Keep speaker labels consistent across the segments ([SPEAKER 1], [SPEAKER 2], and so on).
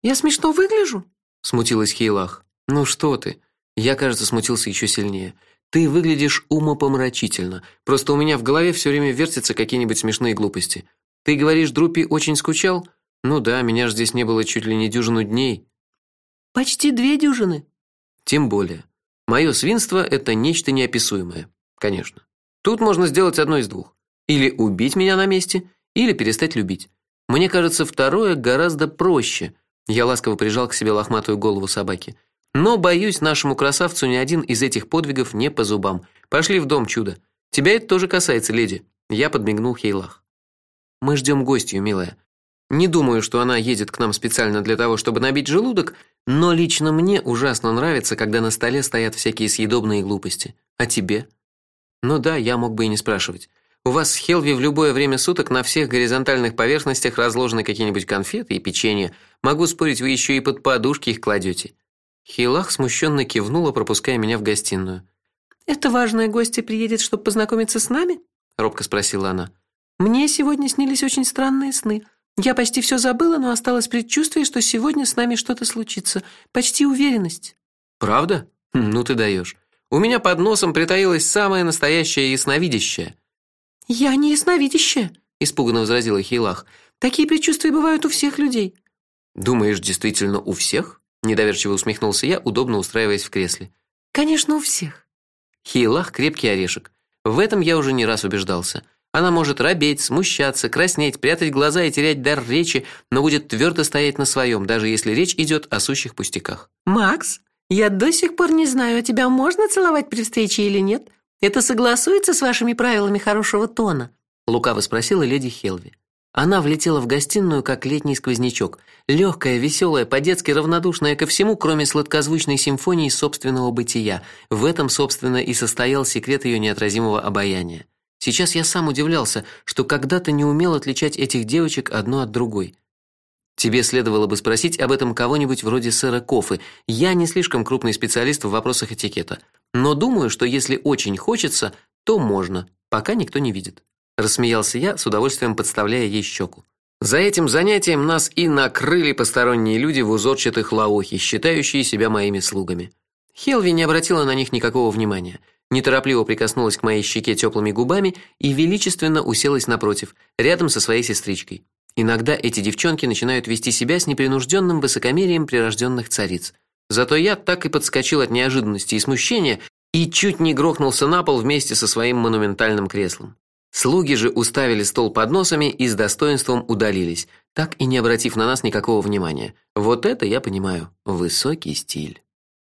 [SPEAKER 1] Я смешно выгляжу?
[SPEAKER 2] Смутилась Хейлах. Ну что ты? Я, кажется, смутился еще сильнее. Ты выглядишь умопомрачительно. Просто у меня в голове все время вертятся какие-нибудь смешные глупости. Ты говоришь, Друпи очень скучал? Ну да, меня ж здесь не было чуть ли не дюжину дней.
[SPEAKER 1] Почти 2 дюжины.
[SPEAKER 2] Тем более. Мое свинство это нечто неописуемое. Конечно. Тут можно сделать одно из двух: или убить меня на месте, или перестать любить. Мне кажется, второе гораздо проще. Я ласково прижал к себе лохматую голову собаки. Но боюсь, нашему красавцу ни один из этих подвигов не по зубам. Пошли в дом, чудо. Тебя это тоже касается, леди. Я подмигнул Хейлах. Мы ждем гостью, милая. Не думаю, что она едет к нам специально для того, чтобы набить желудок, но лично мне ужасно нравится, когда на столе стоят всякие съедобные глупости. А тебе? Ну да, я мог бы и не спрашивать. У вас с Хелви в любое время суток на всех горизонтальных поверхностях разложены какие-нибудь конфеты и печенье. Могу спорить, вы еще и под подушки их кладете. Хейлах смущенно кивнула, пропуская меня в гостиную.
[SPEAKER 1] Это важная гостья приедет, чтобы познакомиться с нами? Робко спросила она. Мне сегодня снились очень странные сны. Я почти все забыла, но осталось предчувствие, что сегодня с нами что-то случится. Почти уверенность.
[SPEAKER 2] Правда? Ну ты даешь. У меня под носом притаилась самая настоящая ясновидящая.
[SPEAKER 1] Я не ясновидящая, испуганно возразила Хейлах. Такие предчувствия бывают у всех людей.
[SPEAKER 2] Думаешь, действительно у всех? Недоверчиво усмехнулся я, удобно устраиваясь в кресле.
[SPEAKER 1] Конечно, у всех.
[SPEAKER 2] Хейлах крепкий орешек. В этом я уже не раз убеждался. Она может робеть, смущаться, краснеть, прятать глаза и терять дар речи, но будет твердо стоять на своем, даже если речь идет о сущих пустяках.
[SPEAKER 1] Макс, я до сих пор не знаю, а тебя можно целовать при встрече или нет? Это согласуется с вашими правилами хорошего тона?
[SPEAKER 2] Лукаво спросила леди Хелви. Она влетела в гостиную как летний сквознячок, легкая, веселая, по-детски равнодушная ко всему, кроме сладкозвучной симфонии собственного бытия. В этом, собственно, и состоял секрет ее неотразимого обаяния. Сейчас я сам удивлялся, что когда-то не умел отличать этих девочек одну от другой. Тебе следовало бы спросить об этом кого-нибудь вроде сэра Кофы. Я не слишком крупный специалист в вопросах этикета, но думаю, что если очень хочется, то можно, пока никто не видит. Рассмеялся я, с удовольствием подставляя ей щеку. За этим занятием нас и накрыли посторонние люди в узорчатых лаохи, считающие себя моими слугами. Хелви не обратила на них никакого внимания. Неторопливо прикоснулась к моей щеке теплыми губами и величественно уселась напротив, рядом со своей сестричкой. Иногда эти девчонки начинают вести себя с непринужденным высокомерием прирожденных цариц. Зато я так и подскочил от неожиданности и смущения и чуть не грохнулся на пол вместе со своим монументальным креслом. Слуги же уставили стол подносами и с достоинством удалились, так и не обратив на нас никакого внимания. Вот это я понимаю, высокий стиль.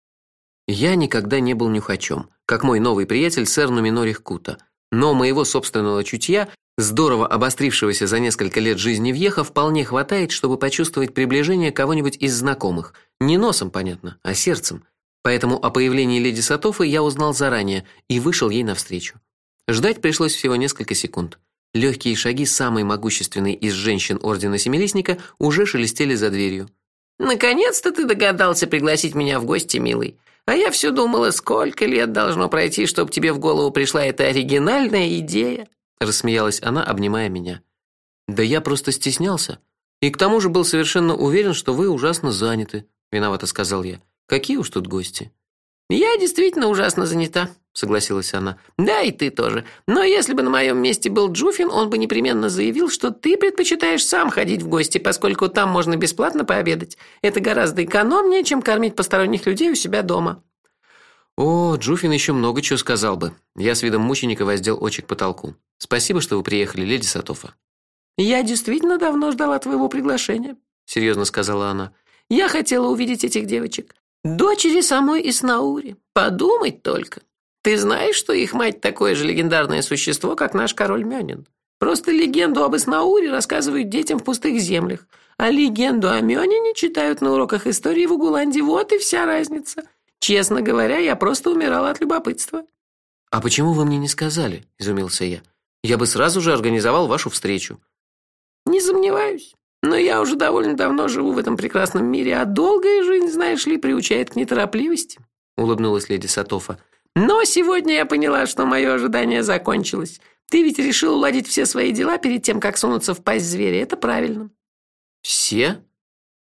[SPEAKER 2] Я никогда не был нюхачом, как мой новый приятель сэр Нуминорих Кута, но моего собственного чутья, здорово обострившегося за несколько лет жизни в Йеха, вполне хватает, чтобы почувствовать приближение кого-нибудь из знакомых. Не носом, понятно, а сердцем. Поэтому о появлении леди Сатофы я узнал заранее и вышел ей навстречу. Ждать пришлось всего несколько секунд. Легкие шаги самой могущественной из женщин ордена Семилистника уже шелестели за дверью.
[SPEAKER 3] Наконец-то ты догадался пригласить меня в гости, милый. А я все думала, сколько лет должно пройти, чтобы тебе в голову пришла эта оригинальная идея,
[SPEAKER 2] рассмеялась она, обнимая меня. Да я просто стеснялся. И к тому же был совершенно уверен, что вы ужасно заняты, виновато сказал я. Какие уж тут гости?
[SPEAKER 3] Я действительно ужасно занята, согласилась она. Да, и ты тоже. Но если бы на моем месте был Джуфин, он бы непременно заявил, что ты предпочитаешь сам ходить в гости, поскольку там можно бесплатно пообедать. Это гораздо экономнее, чем кормить посторонних людей у себя дома.
[SPEAKER 2] О, Джуфин еще много чего сказал бы. Я с видом мученика воздел очи к потолку. Спасибо, что вы приехали, леди Сатофа.
[SPEAKER 1] Я действительно давно ждала твоего приглашения, серьезно сказала она. Я хотела увидеть этих девочек. Дочери самой Иснаури. Подумать только. Ты знаешь, что их мать такое же легендарное существо, как наш король Мёнин? Просто легенду об Иснауре рассказывают детям в пустых землях, а легенду о Мёнине читают на уроках истории в Угуланде. Вот и вся разница. Честно говоря, я просто умирала от любопытства.
[SPEAKER 2] А почему вы мне не сказали? Изумился я. Я бы сразу же организовал вашу встречу.
[SPEAKER 1] Не сомневаюсь. Но я уже довольно давно живу в этом прекрасном мире, а долгая жизнь, знаешь ли, приучает к неторопливости, улыбнулась леди Сатофа. Но сегодня я поняла, что мое ожидание закончилось. Ты ведь решил уладить все свои дела перед тем, как сунуться в пасть зверя. Это правильно.
[SPEAKER 2] Все?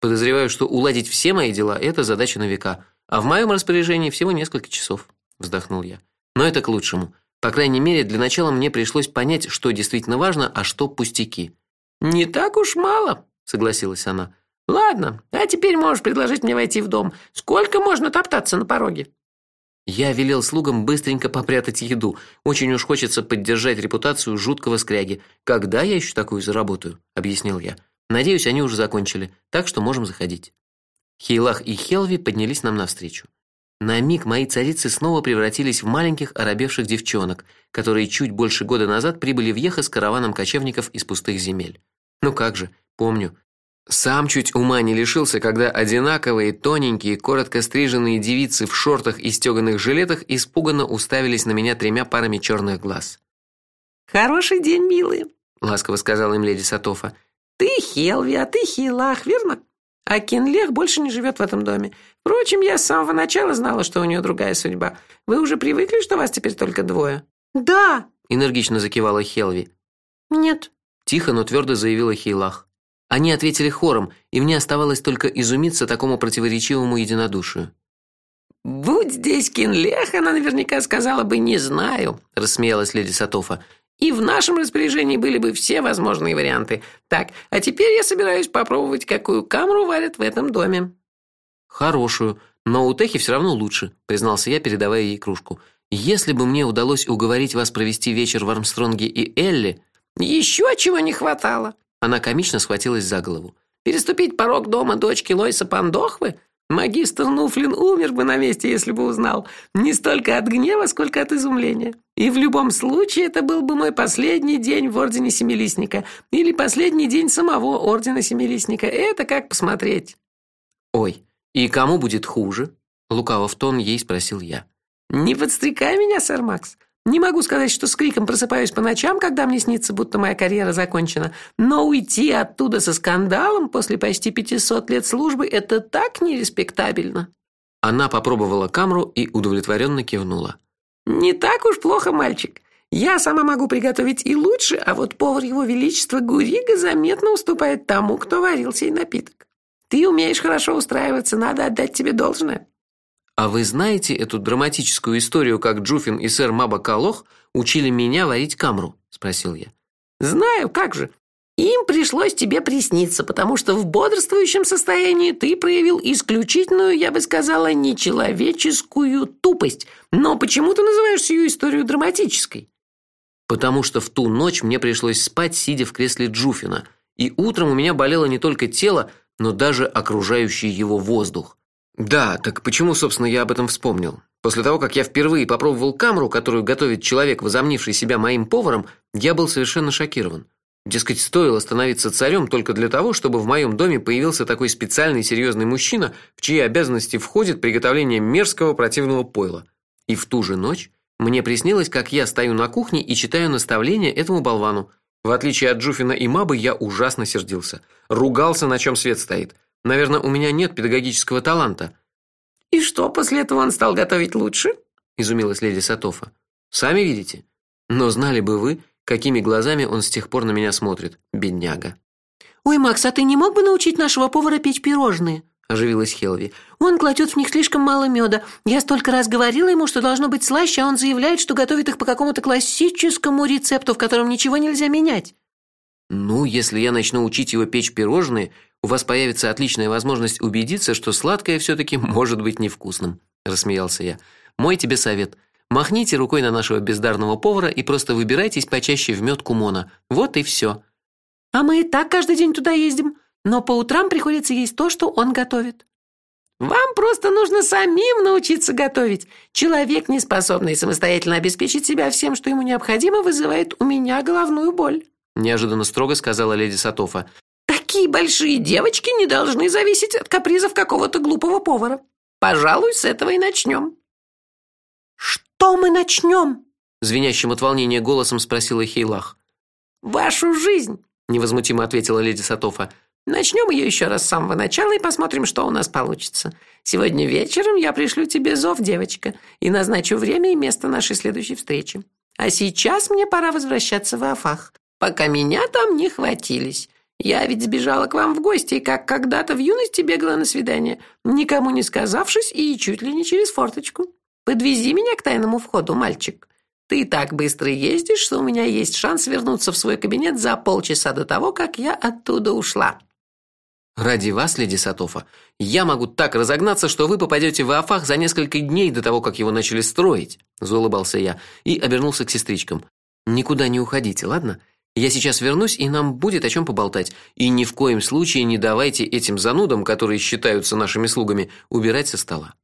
[SPEAKER 2] Подозреваю, что уладить все мои дела это задача на века, а в моем распоряжении всего несколько часов, вздохнул я. Но это к лучшему. По крайней мере, для начала мне пришлось понять, что действительно важно, а что пустяки.
[SPEAKER 1] Не так уж мало, согласилась она. Ладно, а теперь можешь предложить мне войти в дом. Сколько можно топтаться на пороге?
[SPEAKER 2] Я велел слугам быстренько попрятать еду. Очень уж хочется поддержать репутацию жуткого скряги. Когда я еще такую заработаю, объяснил я. Надеюсь, они уже закончили, так что можем заходить. Хейлах и Хелви поднялись нам навстречу. На миг мои царицы снова превратились в маленьких оробевших девчонок, которые чуть больше года назад прибыли в Йеха с караваном кочевников из пустых земель. Ну как же, помню. Сам чуть ума не лишился, когда одинаковые, тоненькие, коротко стриженные девицы в шортах и стёганых жилетах испуганно уставились на меня 3 парами черных глаз.
[SPEAKER 1] Хороший день, милые,
[SPEAKER 2] ласково сказала им леди Сатофа.
[SPEAKER 1] Ты Хелви, а ты Хейлах, верно? А Кинлех больше не живет в этом доме. Впрочем, я с самого начала знала, что у нее другая судьба. Вы уже привыкли, что вас теперь только 2?
[SPEAKER 3] Да,
[SPEAKER 2] энергично закивала Хелви.
[SPEAKER 3] Нет,
[SPEAKER 2] тихо, но твердо заявила Хейлах. Они ответили хором, и мне оставалось только изумиться такому противоречивому единодушию.
[SPEAKER 1] Будь здесь Кинлех, она наверняка сказала бы «не знаю», рассмеялась леди Сатофа. И в нашем распоряжении были бы все возможные варианты. Так, а теперь я собираюсь попробовать, какую камру варят в этом доме.
[SPEAKER 2] Хорошую, но у Техи все равно лучше, признался я, передавая ей кружку. Если бы мне удалось уговорить вас провести вечер в Армстронге и Элли,
[SPEAKER 1] еще чего не хватало.
[SPEAKER 2] Она комично схватилась за голову.
[SPEAKER 1] Переступить порог дома дочки Лойса Пандохвы? Магистр Нуфлин умер бы на месте, если бы узнал. Не столько от гнева, сколько от изумления. И в любом случае это был бы мой последний день в Ордене Семилистника. Или последний день самого Ордена Семилистника. Это как посмотреть.
[SPEAKER 2] Ой, и кому будет хуже? Лукаво в тон ей спросил я.
[SPEAKER 1] Не подстрекай меня, сэр Макс. Не могу сказать, что с криком просыпаюсь по ночам, когда мне снится, будто моя карьера закончена, но уйти оттуда со скандалом после почти 500 лет службы – это так нереспектабельно.
[SPEAKER 2] Она попробовала камру и удовлетворенно кивнула.
[SPEAKER 1] Не так уж плохо, мальчик. Я сама могу приготовить и лучше, а вот повар его величества Гурига заметно уступает тому, кто варил сей напиток. Ты умеешь хорошо устраиваться, надо отдать тебе должное.
[SPEAKER 2] А вы знаете эту драматическую историю, как Джуфин и сэр Маба Калох учили меня варить камру, спросил я.
[SPEAKER 1] Знаю, как же. Им пришлось тебе присниться, потому что в бодрствующем состоянии ты проявил исключительную, я бы сказала, нечеловеческую тупость. Но почему ты называешь сию историю драматической?
[SPEAKER 2] Потому что в ту ночь мне пришлось спать, сидя в кресле Джуфина, и утром у меня болело не только тело, но даже окружающий его воздух. Да, так почему, собственно, я об этом вспомнил? После того, как я впервые попробовал камру, которую готовит человек, возомнивший себя моим поваром, я был совершенно шокирован. Дескать, стоило становиться царем только для того, чтобы в моем доме появился такой специальный серьезный мужчина, в чьи обязанности входит приготовление мерзкого противного пойла. И в ту же ночь мне приснилось, как я стою на кухне и читаю наставления этому болвану. В отличие от Джуфина и Мабы, я ужасно сердился, ругался, на чем свет стоит. Наверное, у меня нет педагогического таланта.
[SPEAKER 1] И что, после этого он стал готовить лучше?
[SPEAKER 2] Изумилась леди Сатофа. Сами видите. Но знали бы вы, какими глазами он с тех пор на меня смотрит, бедняга.
[SPEAKER 3] Ой, Макс, а ты не мог бы научить нашего повара печь пирожные?
[SPEAKER 2] Оживилась Хелви.
[SPEAKER 3] Он кладет в них слишком мало меда. Я столько раз говорила ему, что должно быть слаще, а он заявляет, что готовит их по какому-то классическому рецепту, в котором ничего нельзя менять.
[SPEAKER 2] Ну, если я начну учить его печь пирожные, у вас появится отличная возможность убедиться, что сладкое все-таки может быть невкусным, рассмеялся я. Мой тебе совет. Махните рукой на нашего бездарного повара и просто выбирайтесь почаще в мед Кумона. Вот и все.
[SPEAKER 3] А мы и так каждый день туда ездим, но по утрам приходится есть то, что он готовит.
[SPEAKER 1] Вам просто нужно самим научиться готовить. Человек, не способный самостоятельно обеспечить себя всем, что ему необходимо, вызывает у меня головную боль.
[SPEAKER 2] Неожиданно строго сказала леди Сатофа.
[SPEAKER 1] Такие большие девочки не должны зависеть от капризов какого-то глупого повара. Пожалуй, с этого и начнем.
[SPEAKER 3] Что мы начнем?
[SPEAKER 2] Звенящим от волнения голосом спросила Хейлах.
[SPEAKER 1] Вашу жизнь,
[SPEAKER 2] невозмутимо ответила леди Сатофа.
[SPEAKER 1] Начнем ее еще раз с самого начала и посмотрим, что у нас получится. Сегодня вечером я пришлю тебе зов, девочка, и назначу время и место нашей следующей встречи. А сейчас мне пора возвращаться в Афах, пока меня там не хватились. Я ведь сбежала к вам в гости, как когда-то в юности бегала на свидание, никому не сказавшись и чуть ли не через форточку. Подвези меня к тайному входу, мальчик. Ты так быстро ездишь, что у меня есть шанс вернуться в свой кабинет за полчаса до того, как я оттуда ушла».
[SPEAKER 2] «Ради вас, леди Сатофа, я могу так разогнаться, что вы попадете в Афах за несколько дней до того, как его начали строить», – заулыбался я и обернулся к сестричкам. «Никуда не уходите, ладно? Я сейчас вернусь, и нам будет о чем поболтать. И ни в коем случае не давайте этим занудам, которые считаются нашими слугами, убирать со стола».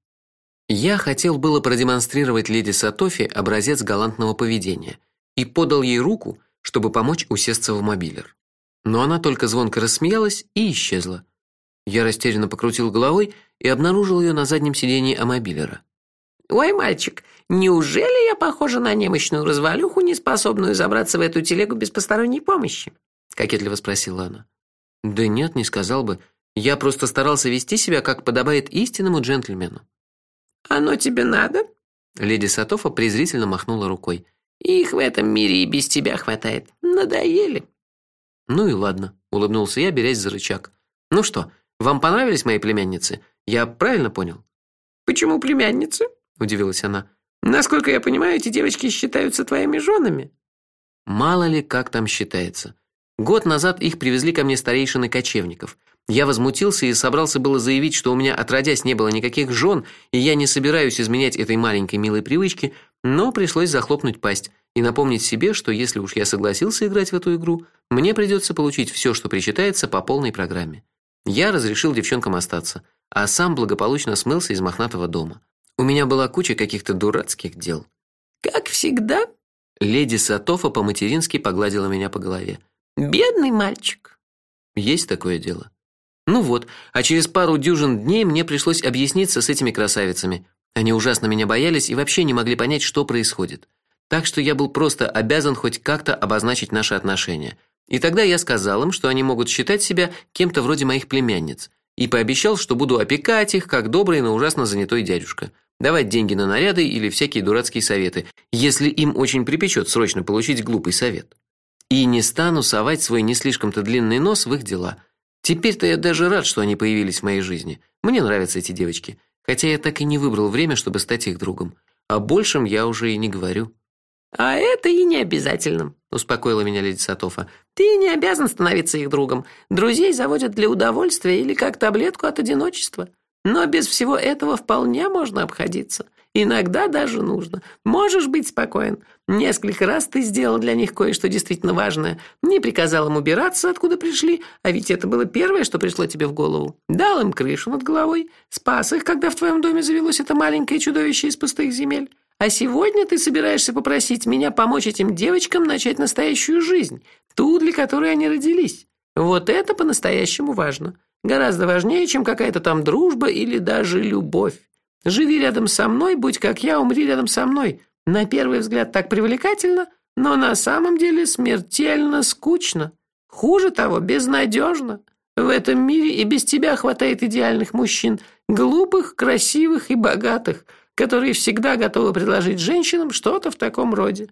[SPEAKER 2] Я хотел было продемонстрировать леди Сатофе образец галантного поведения и подал ей руку, чтобы помочь усесться в мобилер. Но она только звонко рассмеялась и исчезла. Я растерянно покрутил головой и обнаружил ее на заднем сидении амобилера.
[SPEAKER 1] «Ой, мальчик, неужели я похожа на немощную развалюху, не способную забраться в эту телегу без посторонней помощи?» – кокетливо спросила она.
[SPEAKER 2] «Да нет, не сказал бы. Я просто старался вести себя, как подобает истинному джентльмену».
[SPEAKER 1] «Оно тебе надо?»
[SPEAKER 2] Леди Сатофа презрительно махнула рукой.
[SPEAKER 1] «Их в этом мире и без тебя хватает. Надоели».
[SPEAKER 2] «Ну и ладно», – улыбнулся я, берясь за рычаг. «Ну что, вам понравились мои племянницы? Я правильно понял?»
[SPEAKER 1] «Почему племянницы?» – удивилась она. «Насколько я понимаю, эти девочки считаются твоими женами».
[SPEAKER 2] Мало ли, как там считается. Год назад их привезли ко мне старейшины кочевников. Я возмутился и собрался было заявить, что у меня отродясь не было никаких жен, и я не собираюсь изменять этой маленькой милой привычке, но пришлось захлопнуть пасть и напомнить себе, что если уж я согласился играть в эту игру, мне придется получить все, что причитается, по полной программе. Я разрешил девчонкам остаться, а сам благополучно смылся из мохнатого дома. У меня была куча каких-то дурацких дел.
[SPEAKER 1] «Как всегда?»
[SPEAKER 2] Леди Сатофа по-матерински погладила меня по голове.
[SPEAKER 1] «Бедный мальчик».
[SPEAKER 2] Есть такое дело. Ну вот, а через пару дюжин дней мне пришлось объясниться с этими красавицами. Они ужасно меня боялись и вообще не могли понять, что происходит. Так что я был просто обязан хоть как-то обозначить наши отношения. И тогда я сказал им, что они могут считать себя кем-то вроде моих племянниц, и пообещал, что буду опекать их, как добрый, но ужасно занятой дядюшка, давать деньги на наряды или всякие дурацкие советы, если им очень припечет срочно получить глупый совет. И не стану совать свой не слишком-то длинный нос в их дела. Теперь-то я даже рад, что они появились в моей жизни. Мне нравятся эти девочки, хотя я так и не выбрал время, чтобы стать их другом. О большем я уже и не говорю.
[SPEAKER 1] «А это и не обязательно», – успокоила меня леди Сатофа. «Ты не обязан становиться их другом. Друзей заводят для удовольствия или как таблетку от одиночества. Но без всего этого вполне можно обходиться. Иногда даже нужно. Можешь быть спокоен. Несколько раз ты сделал для них кое-что действительно важное. Не приказал им убираться, откуда пришли, а ведь это было первое, что пришло тебе в голову. Дал им крышу над головой, спас их, когда в твоем доме завелось это маленькое чудовище из пустых земель. А сегодня ты собираешься попросить меня помочь этим девочкам начать настоящую жизнь, ту, для которой они родились. Вот это по-настоящему важно. Гораздо важнее, чем какая-то там дружба или даже любовь. Живи рядом со мной, будь как я, умри рядом со мной. На первый взгляд так привлекательно, но на самом деле смертельно скучно. Хуже того, безнадежно. В этом мире и без тебя хватает идеальных мужчин, глупых, красивых и богатых, которые всегда готовы предложить женщинам что-то в таком роде».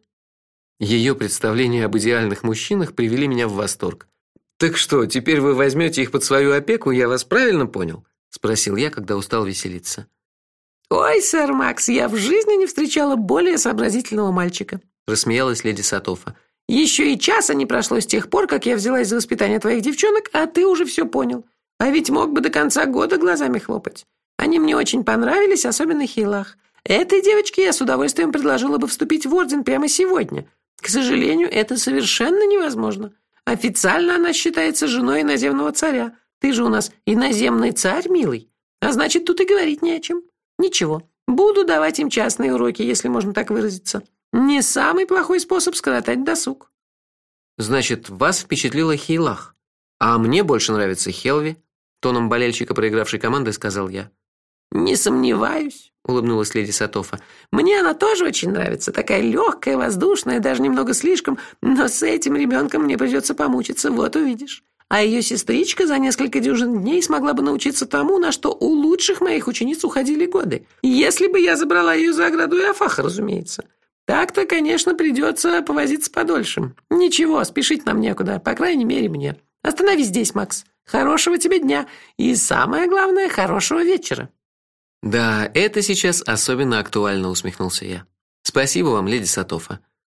[SPEAKER 2] Ее представления об идеальных мужчинах привели меня в восторг. «Так что, теперь вы возьмете их под свою опеку, я вас правильно понял?» – спросил я, когда устал веселиться.
[SPEAKER 1] «Ой, сэр Макс, я в жизни не встречала более сообразительного мальчика», – рассмеялась леди Сатофа. «Еще и часа не прошло с тех пор, как я взялась за воспитание твоих девчонок, а ты уже все понял. А ведь мог бы до конца года глазами хлопать. Они мне очень понравились, особенно Хейлах. Этой девочке я с удовольствием предложила бы вступить в орден прямо сегодня. К сожалению, это совершенно невозможно. Официально она считается женой иноземного царя. Ты же у нас иноземный царь, милый. А значит, тут и говорить не о чем. Ничего, буду давать им частные уроки, если можно так выразиться. Не самый плохой способ скоротать досуг».
[SPEAKER 2] «Значит, вас впечатлила Хейлах, а мне больше нравится Хелви», тоном болельщика проигравшей команды сказал я.
[SPEAKER 1] «Не сомневаюсь», – улыбнулась леди Сатофа. «Мне она тоже очень нравится. Такая легкая, воздушная, даже немного слишком. Но с этим ребенком мне придется помучиться, вот увидишь. А ее сестричка за несколько дюжин дней смогла бы научиться тому, на что у лучших моих учениц уходили годы. Если бы я забрала ее за ограду и Афаха, разумеется. Так-то, конечно, придется повозиться подольше. Ничего, спешить нам некуда, по крайней мере, мне. Остановись здесь, Макс. Хорошего тебе дня и, самое главное, хорошего вечера.
[SPEAKER 2] Да, это сейчас особенно актуально, усмехнулся я. Спасибо вам, леди Сатофа.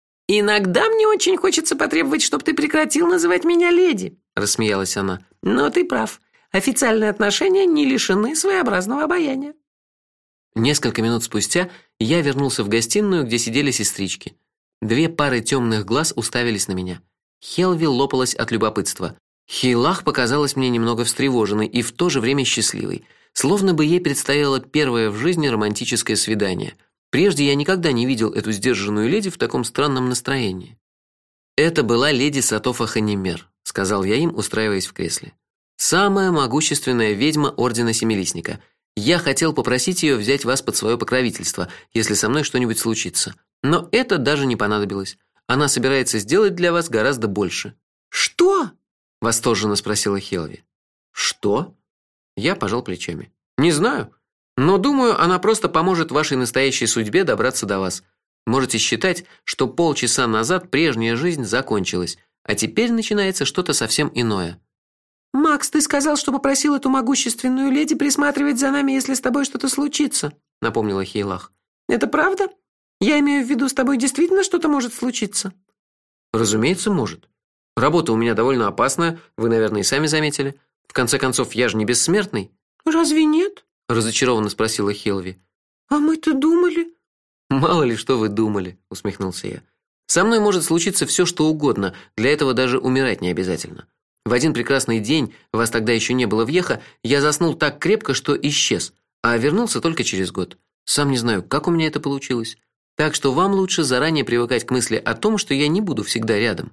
[SPEAKER 1] Иногда мне очень хочется потребовать, чтобы ты прекратил называть меня леди, рассмеялась она. Но ты прав. Официальные отношения не лишены своеобразного обаяния.
[SPEAKER 2] Несколько минут спустя я вернулся в гостиную, где сидели сестрички. 2 пары темных глаз уставились на меня. Хелви лопалась от любопытства. Хейлах показалась мне немного встревоженной и в то же время счастливой, словно бы ей предстояло первое в жизни романтическое свидание. Прежде я никогда не видел эту сдержанную леди в таком странном настроении. Это была леди Сатофа Ханимер, сказал я им, устраиваясь в кресле. Самая могущественная ведьма ордена Семилистника. Я хотел попросить ее взять вас под свое покровительство, если со мной что-нибудь случится. Но это даже не понадобилось. Она собирается сделать для вас гораздо больше.
[SPEAKER 1] Что?
[SPEAKER 2] Восторженно спросила Хелви. Что? Я пожал плечами. Не знаю, но думаю, она просто поможет вашей настоящей судьбе добраться до вас. Можете считать, что полчаса назад прежняя жизнь закончилась, а теперь начинается что-то совсем иное.
[SPEAKER 1] Макс, ты сказал, что попросил эту могущественную леди присматривать за нами, если с тобой что-то случится, напомнила Хейлах. Это правда? Я имею в виду, с тобой действительно что-то может случиться?
[SPEAKER 2] Разумеется, может. Работа у меня довольно опасная, вы, наверное, и сами заметили. В конце концов, я же не бессмертный.
[SPEAKER 1] Разве нет?
[SPEAKER 2] Разочарованно спросила Хелви.
[SPEAKER 1] А мы-то думали.
[SPEAKER 2] Мало ли что вы думали, усмехнулся я. Со мной может случиться все, что угодно. Для этого даже умирать не обязательно. В один прекрасный день, вас тогда еще не было в Йеха, я заснул так крепко, что исчез, а вернулся только через год. Сам не знаю, как у меня это получилось. Так что вам лучше заранее привыкать к мысли о том, что я не буду всегда рядом.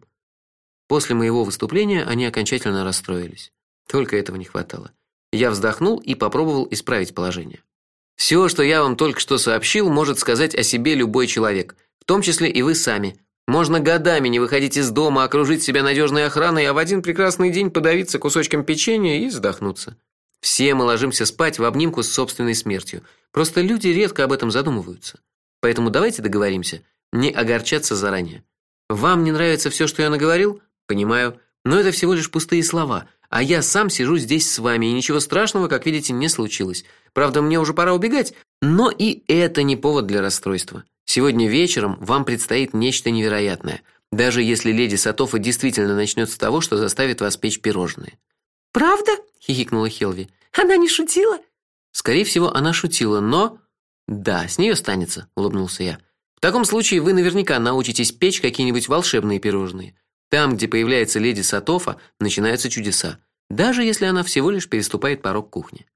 [SPEAKER 2] После моего выступления они окончательно расстроились. Только этого не хватало. Я вздохнул и попробовал исправить положение. Все, что я вам только что сообщил, может сказать о себе любой человек, в том числе и вы сами. Можно годами не выходить из дома, окружить себя надежной охраной, а в один прекрасный день подавиться кусочком печенья и задохнуться. Все мы ложимся спать в обнимку с собственной смертью. Просто люди редко об этом задумываются. Поэтому давайте договоримся не огорчаться заранее. Вам не нравится все, что я наговорил? Понимаю, но это всего лишь пустые слова. А я сам сижу здесь с вами, и ничего страшного, как видите, не случилось. Правда, мне уже пора убегать, но и это не повод для расстройства. Сегодня вечером вам предстоит нечто невероятное, даже если леди Сатофа действительно начнет с того, что заставит вас печь пирожные.
[SPEAKER 1] Правда?
[SPEAKER 2] Хихикнула Хелви.
[SPEAKER 1] Она не шутила?
[SPEAKER 2] Скорее всего, она шутила, но да, с нее станется, улыбнулся я. В таком случае вы наверняка научитесь печь какие-нибудь волшебные пирожные. Там, где появляется леди Сатофа, начинаются чудеса, даже если она всего лишь переступает порог кухни.